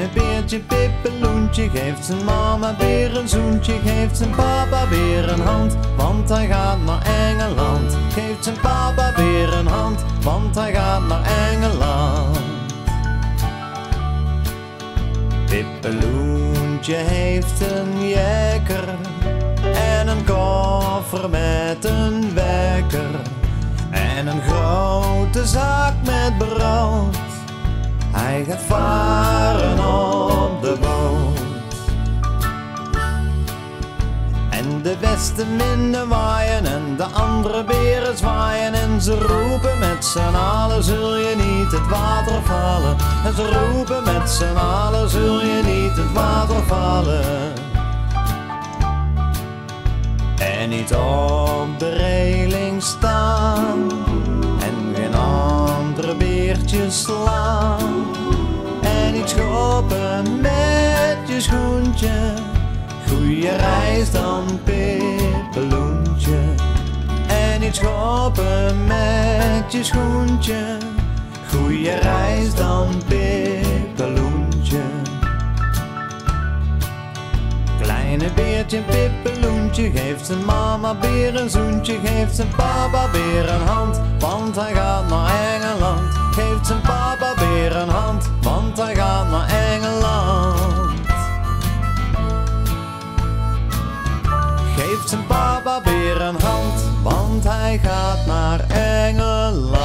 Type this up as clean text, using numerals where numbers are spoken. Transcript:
Kleine beertje Pippeloentje geeft zijn mama weer een zoentje, geeft zijn papa weer een hand, want hij gaat naar Engeland. Geeft zijn papa weer een hand, want hij gaat naar Engeland. Pippeloentje heeft een jekker en een koffer met een wekker en een grote zak met brood. Hij gaat varen op de boot. En de beste minnen waaien en de andere beren zwaaien. En ze roepen met z'n allen, zul je niet het water vallen. En ze roepen met z'n allen, zul je niet het water vallen. En niet op de reling staan en geen andere beertjes slaan. En niet schoppen met je schoentje, goeie reis dan Pippeloentje. En niet schoppen met je schoentje, goeie reis dan Pippeloentje. Kleine beertje Pippeloentje geeft zijn mama beer een zoentje, geeft zijn papa beer een hand, want hij gaat naar Engeland. Geeft zijn papa beer een hand, want hij gaat naar Engeland. Geeft zijn papa beer een hand, want hij gaat naar Engeland.